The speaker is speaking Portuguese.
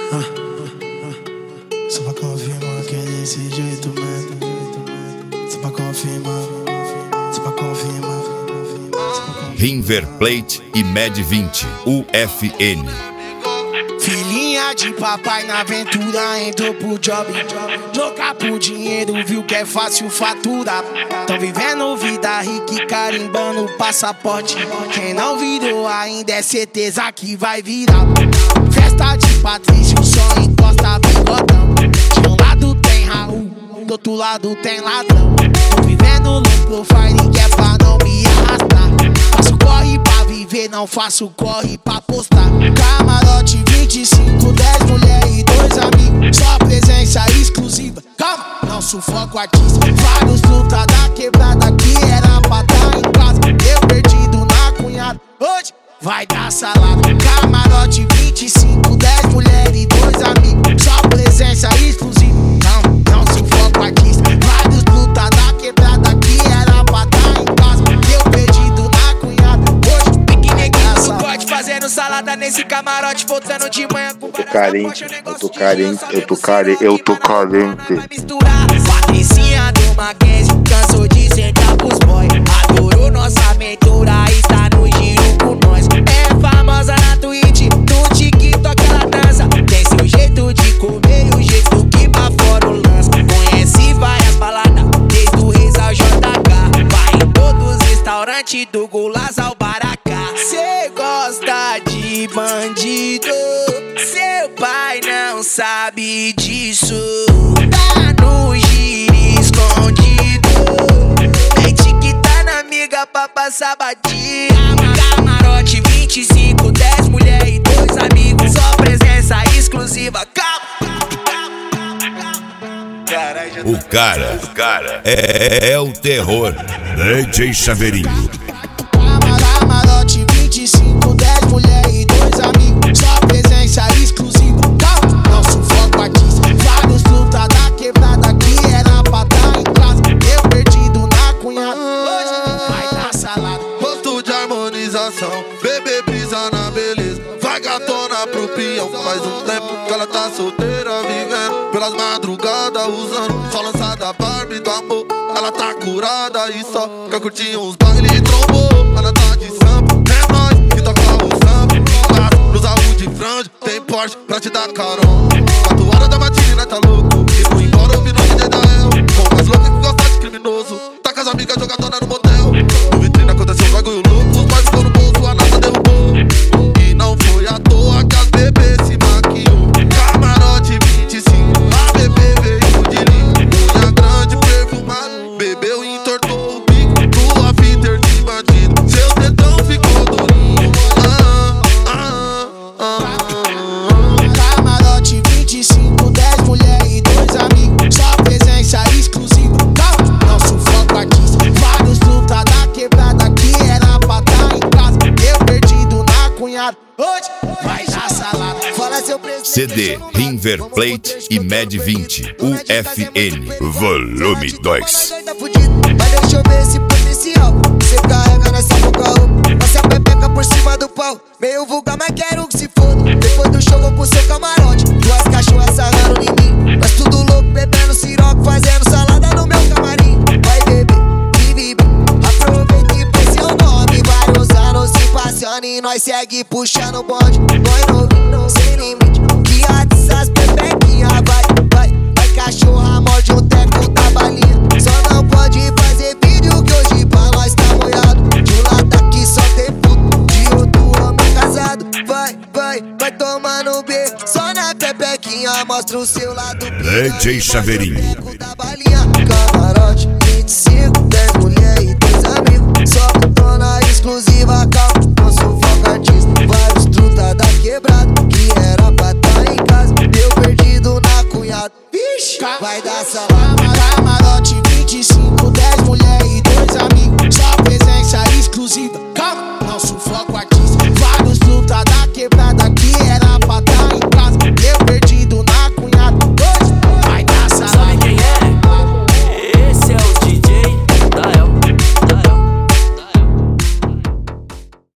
Só pra confirmar que é desse jeito mesmo. Só pra confirmar. Só pra confirmar. River Plate e Med 20, UFN. Filhinha de papai na aventura entrou pro job. Louca por dinheiro, viu que é fácil faturar. Tão vivendo vida rica e carimbando o passaporte. Quem não virou ainda é certeza que vai virar. Festa de Patrício, só encosta bigodão. De um lado tem Raul, do outro lado tem ladrão. Tô vivendo low profile que é pra não me arrastar. Faço corre pra viver, não faço corre pra postar. Camarote 25, 10 mulher e 2 amigos. Só presença exclusiva, calma, não sufoco artista. Vários luta da quebrada que era pra tá em casa. Eu perdido na cunhada, hoje vai dar salada. Camarote 25, 10 mulher e 2 amigos. Só presença exclusiva, calma, não sufoco artista. Vários luta da quebrada que era pra tá em casa. Eu perdido na cunhada, hoje piqueniquinho no corte, fazendo salada nesse camarote, voltando de manhã com carente, eu tô carente. Patricinha do Mackenzie cansou de sentar pros boy. Adorou nossa aventura, está no giro com nós. É famosa na Twitch, no TikTok ela dança. Tem seu jeito de comer e o jeito que pra fora o lança. Conhece várias baladas, desde o Reis ao JK. Vai em todos os restaurantes, do Gulas ao Baracá. Cê gosta de bandido, seu pai não sabe disso. Tá no giro escondido, mente que tá na amiga pra passar batia. Camarote 25, 10 mulher e 2 amigos. Só presença exclusiva, calma. O cara é o terror. DJ Chaveirinho. Camarote 25, 10 mulher e 2 amigos. Só presença exclusiva, calma, não sufoco artista. Vários luta da quebrada que era pra tá em casa. Eu perdido na cunhada, hoje vai dar salada. Rosto de harmonização, bebê brisa na beleza. Vai gatona pro peão, faz um tempo que ela tá solteira, vivendo pelas madrugadas, usando só lançada Barbie do amor. Ela tá curada e só quer curtir uns baile e trombou. Ela tá de samba, é nós que toca o samba. Nos alvos de franja, tem Porsche pra te dar carona. 4 horas da matina, tá louco, e fui embora ouvindo o DJ da El. Com mais louca que gosta de criminoso, tá com as amigas jogadona no motel. No vitrine aconteceu um bagulho louco, os pais ficou no bolso, a NASA derrubou. E não foi à toa que as bebês se maquiou. Camarote 25, a bebê veio de linho. Unha grande, perfumado, bebeu e entortou o bico. Tua fita de bandido, seu dedão ficou durinho. Camarote 25, 10 mulher e 2 amigos. Só presença exclusiva, calma, não sufoco artista. Vários luta da quebrada que era pra tá em casa. Eu perdido na cunhada, hoje vai dar salada. Fala seu presidente. CD River Plate e Med 20, UFN. Volume 2. Mas deixa eu ver esse potencial. Você carrega nessa boca roupa, passa a pepeca por cima do pau. Meio vulgar, mas quero que se foda. Depois do show vou pro seu camarote, 2 cachorras sarrando em mim. Mas tudo louco, bebendo siroco, fazendo salada no meu camarim. Vai beber, vive bem, aproveita e põe seu nome. Vários anos se passando e nós segue puxando o bonde. Nós novinho, sem limite, que atiça as pepequinhas. Vai, cachorra, morde um teco da balinha. Só não pode fazer vídeo que hoje pra nós tá molhado. De um lado aqui só tem puto, de outro homem casado. Vai tomando B, só na pepequinha mostra o seu lado. DJ Chaveirinho. Da balinha, camarote 25, 10 mulher e 2 amigos. Só dona exclusiva, calma, não sufoca artista. Vários truta da quebrada que era pra tá em casa. Eu perdido na cunhada, vixe, vai dar salada.